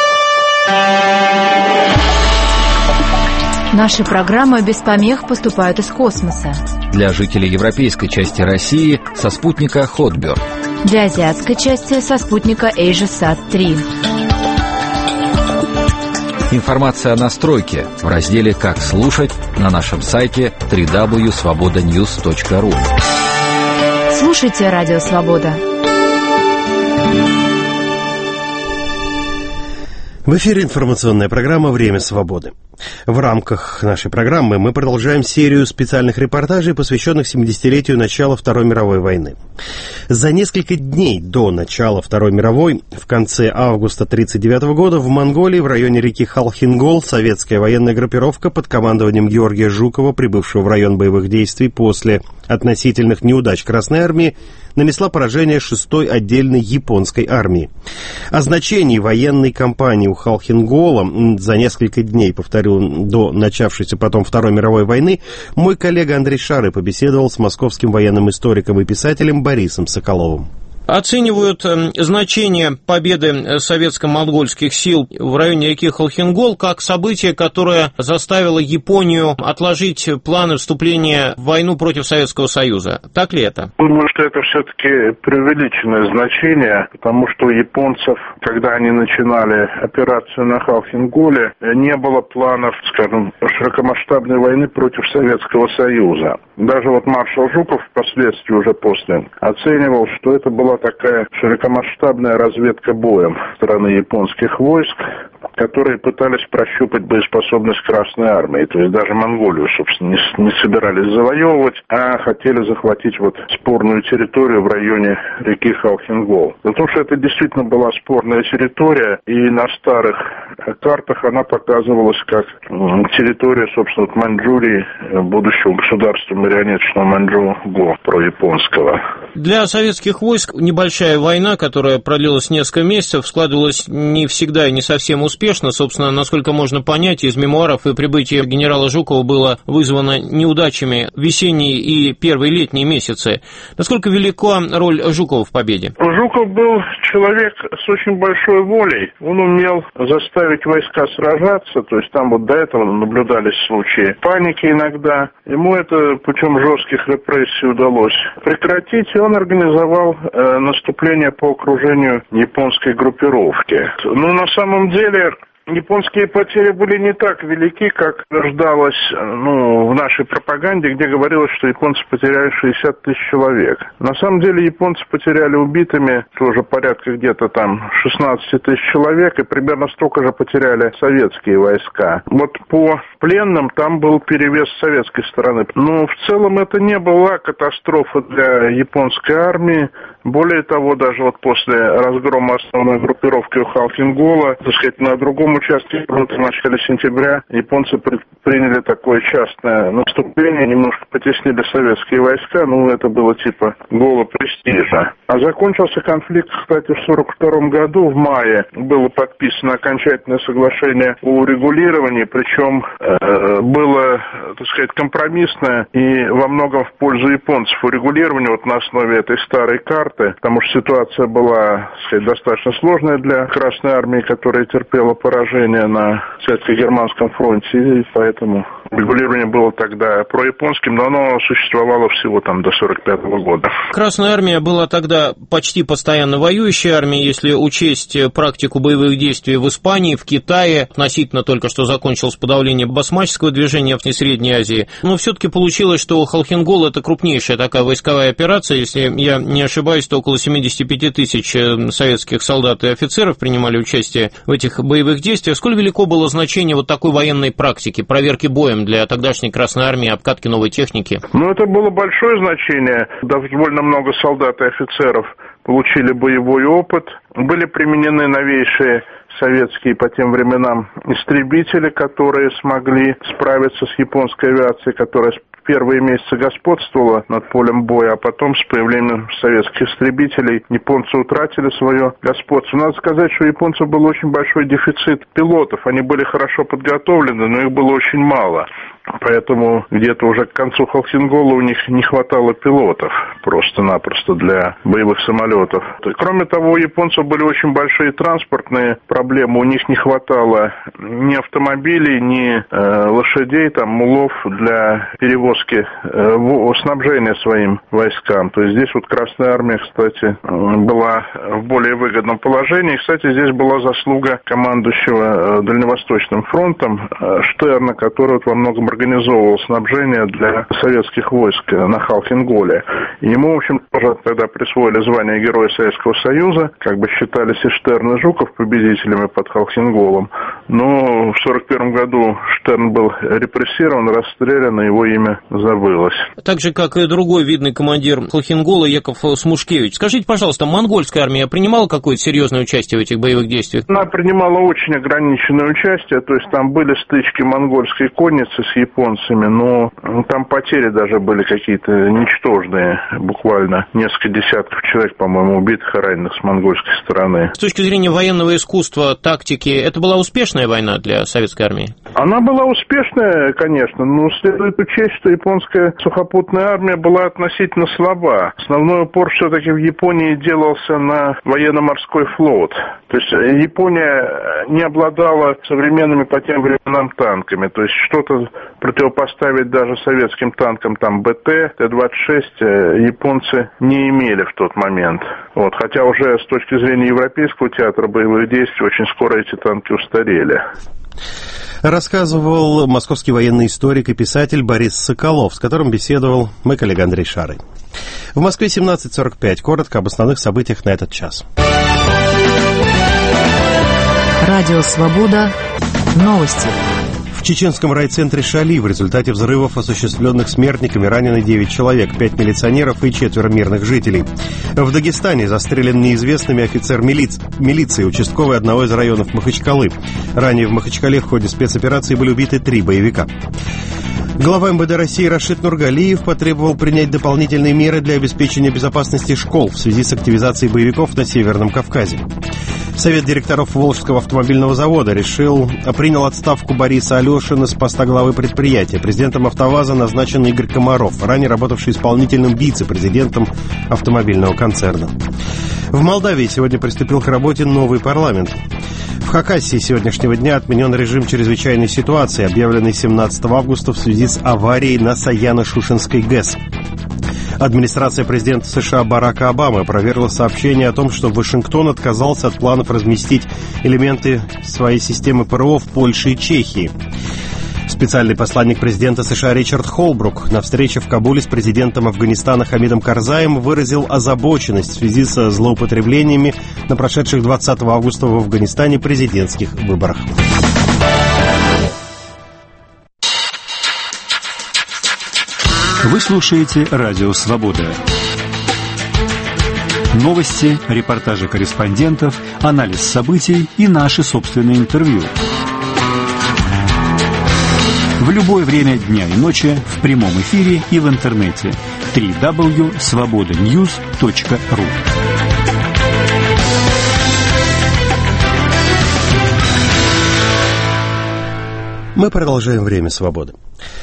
Наши программы без помех поступают из космоса. Для жителей европейской части России со спутника Hotbird. Для азиатской части со спутника AsiaSat-3. Информация о настройке в разделе «Как слушать» на нашем сайте www.svobodanews.ru. Слушайте Радио Свобода. В эфире информационная программа «Время свободы». В рамках нашей программы мы продолжаем серию специальных репортажей, посвященных 70-летию начала Второй мировой войны. За несколько дней до начала Второй мировой, в конце августа 1939 года, в Монголии, в районе реки Халхингол, советская военная группировка под командованием Георгия Жукова, прибывшего в район боевых действий после относительных неудач Красной армии, нанесла поражение 6-й отдельной японской армии. О значении военной кампании у Халхингола за несколько дней, повторю, до начавшейся потом Второй мировой войны, мой коллега Андрей Шары побеседовал с московским военным историком и писателем Борисом Соколовым. Оценивают значение победы советско-монгольских сил в районе реки Халхингол как событие, которое заставило Японию отложить планы вступления в войну против Советского Союза. Так ли это? Думаю, что это все-таки преувеличенное значение, потому что у японцев, когда они начинали операцию на Халхинголе, не было планов, скажем, широкомасштабной войны против Советского Союза. Даже маршал Жуков впоследствии уже после оценивал, что это была была такая широкомасштабная разведка боем стороны японских войск, которые пытались прощупать боеспособность Красной Армии. То есть даже Монголию, собственно, не собирались завоевывать, а хотели захватить вот спорную территорию в районе реки Халхин-Гол. Потому что это действительно была спорная территория, и на старых картах она показывалась как территория, собственно, Маньчжурии, будущего государства марионеточного Маньчжу-Го, прояпонского. Для советских войск небольшая война, которая продлилась несколько месяцев, складывалась не всегда и не совсем успешно. Собственно, насколько можно понять, из мемуаров и прибытие генерала Жукова было вызвано неудачами весенние и первые летние месяцы. Насколько велика роль Жукова в победе? Жуков был человек с очень большой волей. Он умел заставить войска сражаться, то есть там вот до этого наблюдались случаи паники иногда. Ему это путем жестких репрессий удалось прекратить, и он организовал наступление по окружению японской группировки. Но на самом деле японские потери были не так велики, как ждалось в нашей пропаганде, где говорилось, что японцы потеряли 60 тысяч человек. На самом деле японцы потеряли убитыми тоже порядка где-то там 16 тысяч человек, и примерно столько же потеряли советские войска. Вот по пленным там был перевес советской стороны. Но в целом это не была катастрофа для японской армии. Более того, даже вот после разгрома основной группировки у Халхин-Гола, так сказать, на другом участке фронта в начале сентября японцы приняли такое частное наступление, немножко потеснили советские войска, это было типа гола престижа. А закончился конфликт, кстати, в 1942 году, в мае, было подписано окончательное соглашение о урегулировании, причем было, так сказать, компромиссное и во многом в пользу японцев урегулирование вот на основе этой старой карты, потому что ситуация была, так сказать, достаточно сложная для Красной Армии, которая терпела поражение на Советско-Германском фронте, и поэтому регулирование было тогда прояпонским, но оно существовало всего там до 1945 года. Красная Армия была тогда почти постоянно воюющей армией, если учесть практику боевых действий в Испании, в Китае, относительно только что закончилось подавление басмаческого движения в Средней Азии. Но все-таки получилось, что Халхин-Гол — это крупнейшая такая войсковая операция. Если я не ошибаюсь, то около 75 тысяч советских солдат и офицеров принимали участие в этих боевых действиях. Сколь велико было значение вот такой военной практики, проверки боем для тогдашней Красной Армии, обкатки новой техники? Это было большое значение. Довольно много солдат и офицеров получили боевой опыт. Были применены новейшие советские по тем временам истребители, которые смогли справиться с японской авиацией, которая в первые месяцы господствовала над полем боя, а потом с появлением советских истребителей японцы утратили свое господство. Надо сказать, что у японцев был очень большой дефицит пилотов. Они были хорошо подготовлены, но их было очень мало. Поэтому где-то уже к концу Халхин-Гола у них не хватало пилотов просто-напросто для боевых самолетов. Кроме того, у японцев были очень большие транспортные проблемы. У них не хватало ни автомобилей, ни лошадей, мулов для перевозки снабжения своим войскам. То есть здесь вот Красная Армия, кстати, была в более выгодном положении. И, кстати, здесь была заслуга командующего Дальневосточным фронтом Штерна, который во многом организовывал снабжение для советских войск на Халхин-Голе. Ему, в общем, тоже тогда присвоили звание Героя Советского Союза, считались и Штерн, и Жуков победителями под Халхин-Голом. Но в 1941 году Штерн был репрессирован, расстрелян, и его имя забылось. Так же, как и другой видный командир Халхин-Гола Яков Смушкевич. Скажите, пожалуйста, монгольская армия принимала какое-то серьезное участие в этих боевых действиях? Она принимала очень ограниченное участие, то есть там были стычки монгольской конницы с японцами, но там потери даже были какие-то ничтожные, буквально несколько десятков человек, по-моему, убитых и раненых с монгольской стороны. С точки зрения военного искусства, тактики, это была успешная война для советской армии? Она была успешная, конечно, но следует учесть, что японская сухопутная армия была относительно слаба. Основной упор все-таки в Японии делался на военно-морской флот. То есть Япония не обладала современными по тем временам танками, то есть что-то противопоставить даже советским танкам, БТ, Т-26, японцы не имели в тот момент. Хотя уже с точки зрения Европейского театра боевых действий очень скоро эти танки устарели. рассказывал московский военный историк и писатель Борис Соколов, с которым беседовал мой коллега Андрей Шарый. В Москве 17:45. Коротко об основных событиях на этот час. Радио «Свобода». Новости. В чеченском райцентре Шали в результате взрывов, осуществленных смертниками, ранены 9 человек, 5 милиционеров и 4 мирных жителей. В Дагестане застрелен неизвестными офицер милиции, участковый одного из районов Махачкалы. Ранее в Махачкале в ходе спецоперации были убиты 3 боевика. Глава МВД России Рашид Нургалиев потребовал принять дополнительные меры для обеспечения безопасности школ в связи с активизацией боевиков на Северном Кавказе. Совет директоров Волжского автомобильного завода принял отставку Бориса Алешина с поста главы предприятия. Президентом «АвтоВАЗа» назначен Игорь Комаров, ранее работавший исполнительным вице-президентом автомобильного концерна. В Молдавии сегодня приступил к работе новый парламент. В Хакасии с сегодняшнего дня отменен режим чрезвычайной ситуации, объявленный 17 августа в связи с аварией на Саяно-Шушенской ГЭС. Администрация президента США Барака Обамы опровергла сообщение о том, что Вашингтон отказался от планов разместить элементы своей системы ПРО в Польше и Чехии. Специальный посланник президента США Ричард Холбрук на встрече в Кабуле с президентом Афганистана Хамидом Карзаем выразил озабоченность в связи со злоупотреблениями на прошедших 20 августа в Афганистане президентских выборах. Вы слушаете Радио «Свобода». Новости, репортажи корреспондентов, анализ событий и наши собственные интервью. В любое время дня и ночи в прямом эфире и в интернете. www.svobodanews.ru. Мы продолжаем «Время свободы».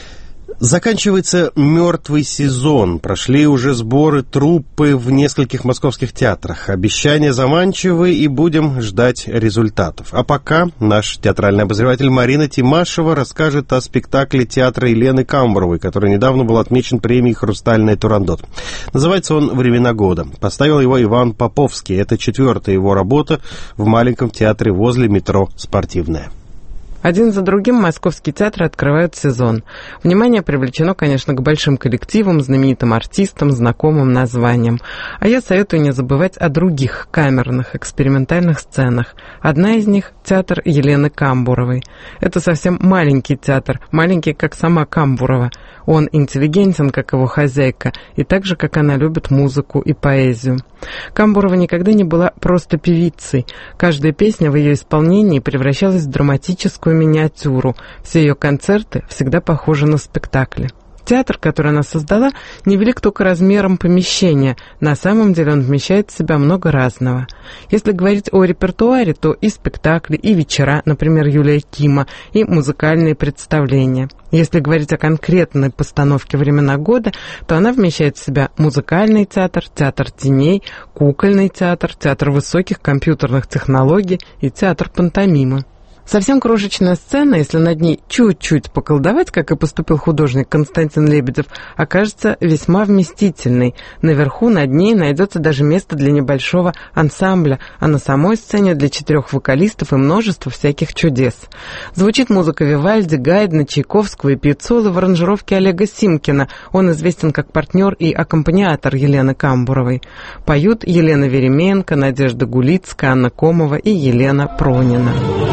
Заканчивается мертвый сезон. Прошли уже сборы труппы в нескольких московских театрах. Обещания заманчивы, и будем ждать результатов. А пока наш театральный обозреватель Марина Тимашева расскажет о спектакле театра Елены Камбуровой, который недавно был отмечен премией «Хрустальный Турандот». Называется он «Времена года». Поставил его Иван Поповский. Это 4-я его работа в маленьком театре возле метро «Спортивная». Один за другим московские театры открывают сезон. Внимание привлечено, конечно, к большим коллективам, знаменитым артистам, знакомым названиям. А я советую не забывать о других камерных, экспериментальных сценах. Одна из них – театр Елены Камбуровой. Это совсем маленький театр, маленький, как сама Камбурова. Он интеллигентен, как его хозяйка, и так же, как она любит музыку и поэзию. Камбурова никогда не была просто певицей. Каждая песня в ее исполнении превращалась в драматическую миниатюру. Все ее концерты всегда похожи на спектакли. Театр, который она создала, невелик только размером помещения. На самом деле он вмещает в себя много разного. Если говорить о репертуаре, то и спектакли, и вечера, например, Юлия Кима, и музыкальные представления. Если говорить о конкретной постановке «Времена года», то она вмещает в себя музыкальный театр, театр теней, кукольный театр, театр высоких компьютерных технологий и театр пантомимы. Совсем крошечная сцена, если над ней чуть-чуть поколдовать, как и поступил художник Константин Лебедев, окажется весьма вместительной. Наверху над ней найдется даже место для небольшого ансамбля, а на самой сцене для 4 вокалистов и множество всяких чудес. Звучит музыка Вивальди, Гайдна, Чайковского и Пьяццолы в аранжировке Олега Симкина. Он известен как партнер и аккомпаниатор Елены Камбуровой. Поют Елена Веременко, Надежда Гулицкая, Анна Комова и Елена Пронина.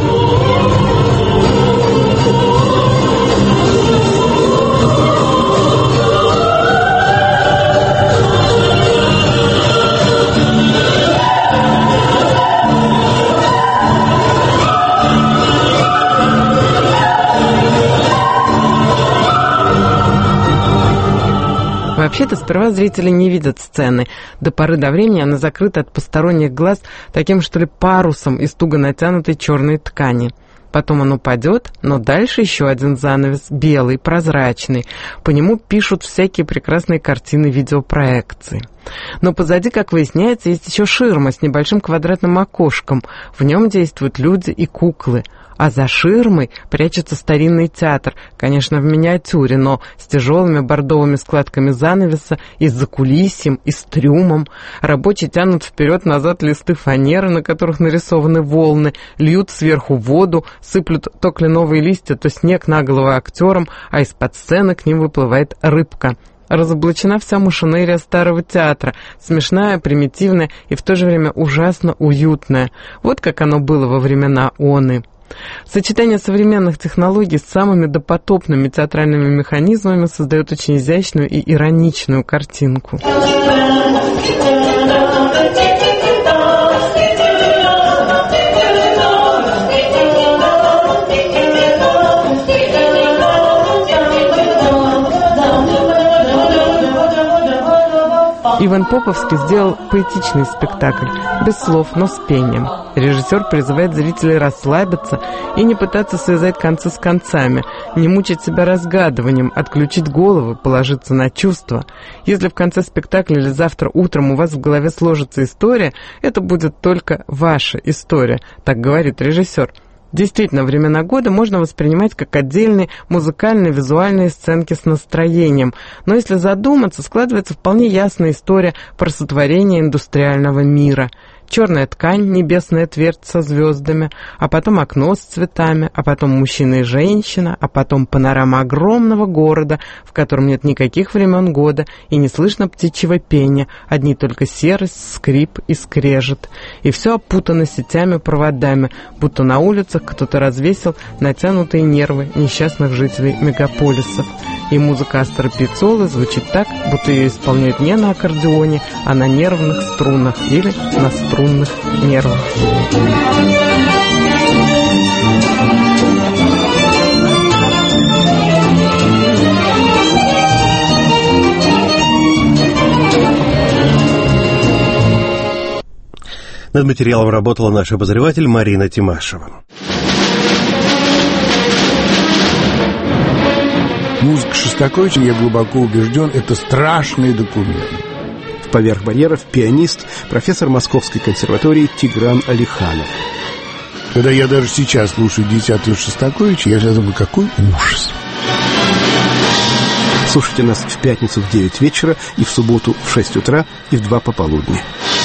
Вообще-то сперва зрители не видят сцены. До поры до времени она закрыта от посторонних глаз таким, что ли, парусом из туго натянутой черной ткани. Потом он упадет, но дальше еще один занавес, белый, прозрачный. По нему пишут всякие прекрасные картины видеопроекции. Но позади, как выясняется, есть еще ширма с небольшим квадратным окошком. В нем действуют люди и куклы. А за ширмой прячется старинный театр, конечно, в миниатюре, но с тяжелыми бордовыми складками занавеса и с закулисьем, и с трюмом. Рабочие тянут вперед-назад листы фанеры, на которых нарисованы волны, льют сверху воду, сыплют то кленовые листья, то снег на голову актерам, а из-под сцены к ним выплывает рыбка. Разоблачена вся машинерия старого театра, смешная, примитивная и в то же время ужасно уютная. Вот как оно было во времена оны. Сочетание современных технологий с самыми допотопными театральными механизмами создает очень изящную и ироничную картинку. Иван Поповский сделал поэтичный спектакль, без слов, но с пением. Режиссер призывает зрителей расслабиться и не пытаться связать концы с концами, не мучить себя разгадыванием, отключить голову, положиться на чувства. Если в конце спектакля или завтра утром у вас в голове сложится история, это будет только ваша история, так говорит режиссер. Действительно, времена года можно воспринимать как отдельные музыкальные, визуальные сценки с настроением. Но если задуматься, складывается вполне ясная история про сотворение индустриального мира. Черная ткань, небесная твердь со звездами, а потом окно с цветами, а потом мужчина и женщина, а потом панорама огромного города, в котором нет никаких времен года и не слышно птичьего пения, одни только серость, скрип и скрежет. И все опутано сетями-проводами, будто на улицах кто-то развесил натянутые нервы несчастных жителей мегаполисов. И музыка Астора Пиццолы звучит так, будто ее исполняют не на аккордеоне, а на нервных струнах или на струнных нервах. Над материалом работала наш обозреватель Марина Тимашева. Музыка Шостаковича, я глубоко убежден, это страшный документ. Поверх барьеров пианист, профессор Московской консерватории Тигран Алиханов. Когда я даже сейчас слушаю 10-ю Шостаковича, я думаю, какой ужас. Слушайте нас в пятницу в 9 вечера и в субботу в 6 утра и в 2 пополудни.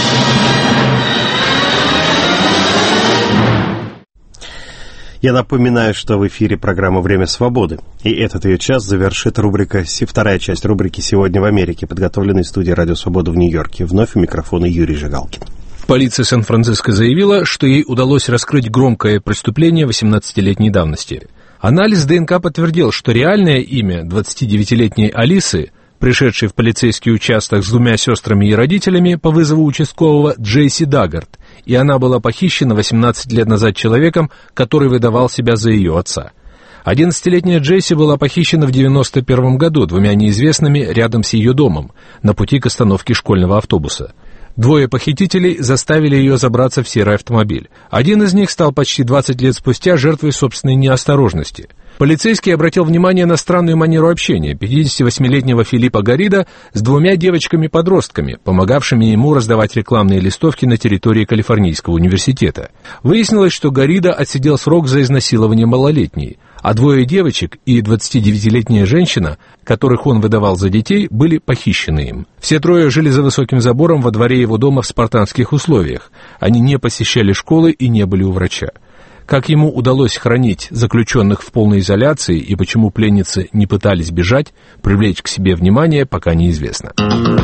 Я напоминаю, что в эфире программа «Время свободы». И этот ее час завершит вторая часть рубрики «Сегодня в Америке», подготовленной в студии «Радио Свобода» в Нью-Йорке. Вновь у микрофона Юрий Жигалкин. Полиция Сан-Франциско заявила, что ей удалось раскрыть громкое преступление 18-летней давности. Анализ ДНК подтвердил, что реальное имя 29-летней Алисы, пришедшей в полицейский участок с 2 сестрами и родителями по вызову участкового, Джейси Даггарт, и она была похищена 18 лет назад человеком, который выдавал себя за ее отца. 11-летняя Джейси была похищена в 1991 году 2 неизвестными рядом с ее домом, на пути к остановке школьного автобуса. 2 похитителей заставили ее забраться в серый автомобиль. Один из них стал почти 20 лет спустя жертвой собственной неосторожности. Полицейский обратил внимание на странную манеру общения 58-летнего Филиппа Гаррида с 2 девочками-подростками, помогавшими ему раздавать рекламные листовки на территории Калифорнийского университета. Выяснилось, что Гаррида отсидел срок за изнасилование малолетней, а 2 девочек и 29-летняя женщина, которых он выдавал за детей, были похищены им. Все 3 жили за высоким забором во дворе его дома в спартанских условиях. Они не посещали школы и не были у врача. Как ему удалось хранить заключенных в полной изоляции и почему пленницы не пытались бежать, привлечь к себе внимание, пока неизвестно.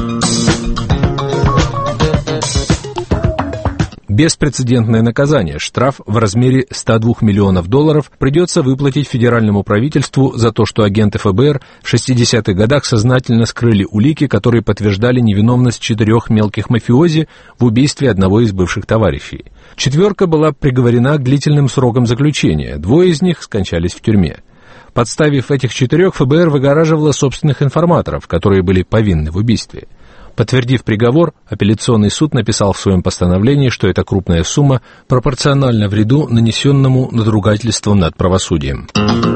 Беспрецедентное наказание, штраф в размере $102 миллионов придется выплатить федеральному правительству за то, что агенты ФБР в 60-х годах сознательно скрыли улики, которые подтверждали невиновность 4 мелких мафиози в убийстве одного из бывших товарищей. 4 была приговорена к длительным срокам заключения, 2 из них скончались в тюрьме. Подставив этих 4, ФБР выгораживало собственных информаторов, которые были повинны в убийстве. Подтвердив приговор, апелляционный суд написал в своем постановлении, что эта крупная сумма пропорциональна вреду, нанесенному надругательством над правосудием.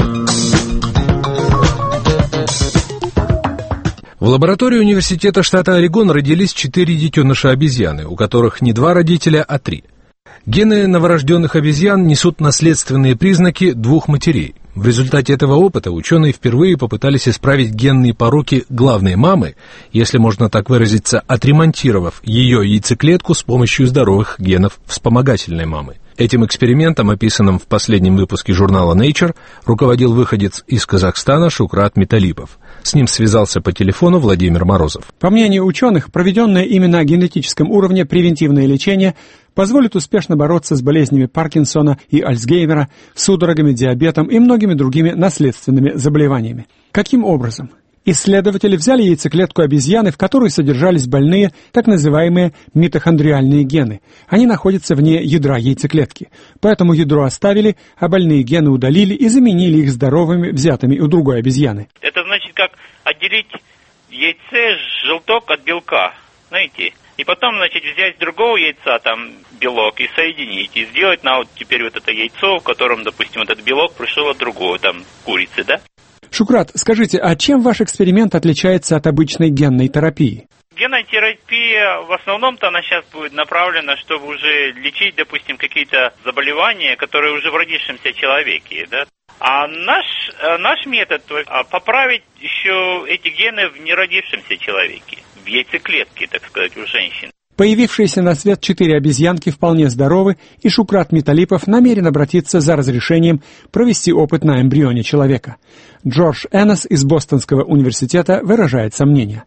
В лаборатории университета штата Орегон родились 4 детеныша обезьяны, у которых не 2 родителя, а 3. Гены новорожденных обезьян несут наследственные признаки двух матерей. В результате этого опыта ученые впервые попытались исправить генные пороки главной мамы, если можно так выразиться, отремонтировав ее яйцеклетку с помощью здоровых генов вспомогательной мамы. Этим экспериментом, описанным в последнем выпуске журнала Nature, руководил выходец из Казахстана Шукрат Миталипов. С ним связался по телефону Владимир Морозов. По мнению ученых, проведенное именно на генетическом уровне превентивное лечение позволит успешно бороться с болезнями Паркинсона и Альцгеймера, судорогами, диабетом и многими другими наследственными заболеваниями. Каким образом? Исследователи взяли яйцеклетку обезьяны, в которой содержались больные, так называемые митохондриальные гены. Они находятся вне ядра яйцеклетки. Поэтому ядро оставили, а больные гены удалили и заменили их здоровыми, взятыми у другой обезьяны. Это значит, как отделить яйце, желток от белка, знаете? И потом, значит, взять с другого яйца там белок и соединить, и сделать на вот теперь вот это яйцо, в котором, допустим, этот белок пришел от другого, там, курицы, да? Шукрат, скажите, а чем ваш эксперимент отличается от обычной генной терапии? Генная терапия, в основном-то она сейчас будет направлена, чтобы уже лечить, допустим, какие-то заболевания, которые уже в родившемся человеке, да? А наш метод поправить еще эти гены в неродившемся человеке, в яйцеклетке, так сказать, у женщин. Появившиеся на свет 4 обезьянки вполне здоровы, и Шукрат Миталипов намерен обратиться за разрешением провести опыт на эмбрионе человека. Джордж Эннес из Бостонского университета выражает сомнения.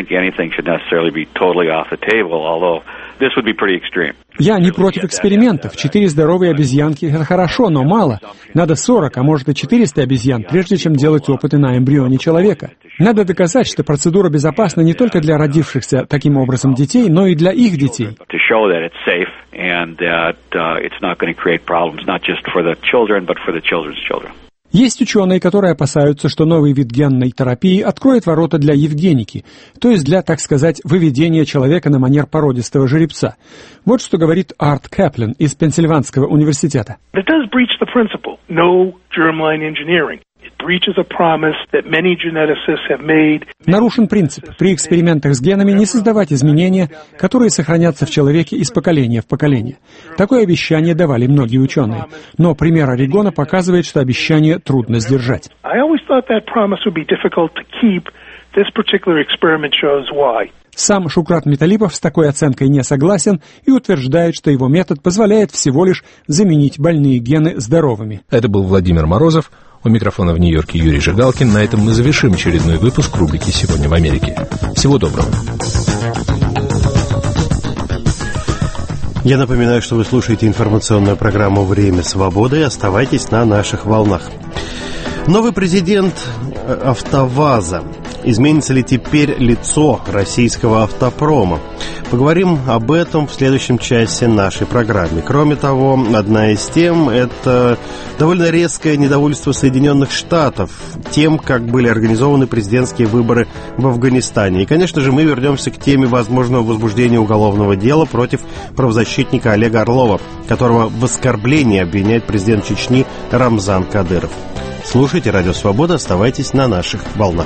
Я не против экспериментов. 4 здоровые обезьянки – это хорошо, но мало. Надо 40, а может и 400 обезьян, прежде чем делать опыты на эмбрионе человека. Надо доказать, что процедура безопасна не только для родившихся таким образом детей, но и для их детей. Есть ученые, которые опасаются, что новый вид генной терапии откроет ворота для евгеники, то есть для, так сказать, выведения человека на манер породистого жеребца. Вот что говорит Арт Кэплин из Пенсильванского университета. Нарушен принцип при экспериментах с генами не создавать изменения, которые сохранятся в человеке из поколения в поколение. Такое обещание давали многие ученые. Но пример Орегона показывает, что обещание трудно сдержать. Сам Шукрат Миталипов с такой оценкой не согласен и утверждает, что его метод позволяет всего лишь заменить больные гены здоровыми. Это был Владимир Морозов. У микрофона в Нью-Йорке Юрий Жигалкин. На этом мы завершим очередной выпуск рубрики «Сегодня в Америке». Всего доброго. Я напоминаю, что вы слушаете информационную программу «Время свободы». Оставайтесь на наших волнах. Новый президент АвтоВАЗа. Изменится ли теперь лицо российского автопрома? Поговорим об этом в следующем часе нашей программы. Кроме того, одна из тем – это довольно резкое недовольство Соединенных Штатов тем, как были организованы президентские выборы в Афганистане. И, конечно же, мы вернемся к теме возможного возбуждения уголовного дела против правозащитника Олега Орлова, которого в оскорблении обвиняет президент Чечни Рамзан Кадыров. Слушайте «Радио Свобода», оставайтесь на наших волнах.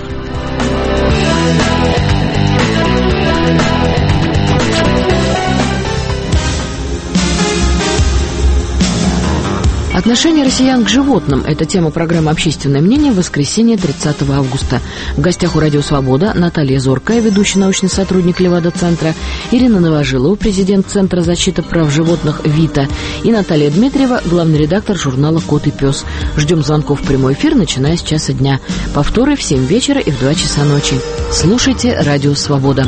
Отношение россиян к животным – это тема программы «Общественное мнение» в воскресенье 30 августа. В гостях у «Радио Свобода» Наталья Зоркая, ведущий научный сотрудник Левада-центра, Ирина Новожилова, президент Центра защиты прав животных «Вита», и Наталья Дмитриева, главный редактор журнала «Кот и пес». Ждем звонков в прямой эфир, начиная с часа дня. Повторы в 7 вечера и в 2 часа ночи. Слушайте «Радио Свобода».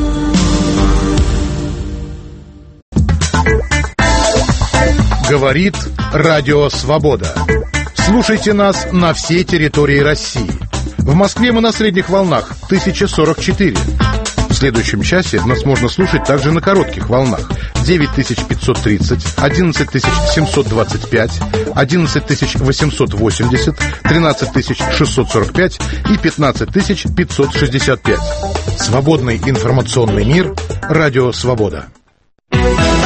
Говорит Радио Свобода. Слушайте нас на всей территории России. В Москве мы на средних волнах 1044. В следующем часе нас можно слушать также на коротких волнах 9530, 11725, 11880, 13645 и 15565. Свободный информационный мир. Радио Свобода.